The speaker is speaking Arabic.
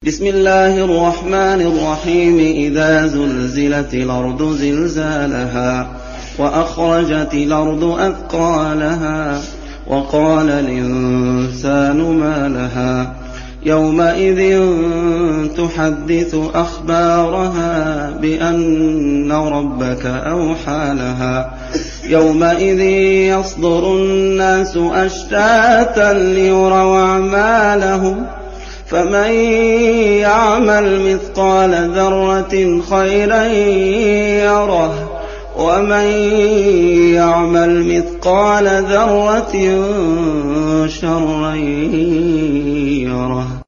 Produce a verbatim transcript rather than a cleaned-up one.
بسم الله الرحمن الرحيم إذا زلزلت الأرض زلزالها وأخرجت الأرض أثقالها وقال الإنسان ما لها يومئذ تحدث أخبارها بأن ربك أوحى لها يومئذ يصدر الناس أشتاتا ليروا أعمالهم فمن يعمل مثقال ذرة خيرا يره ومن يعمل مثقال ذرة شرا يره.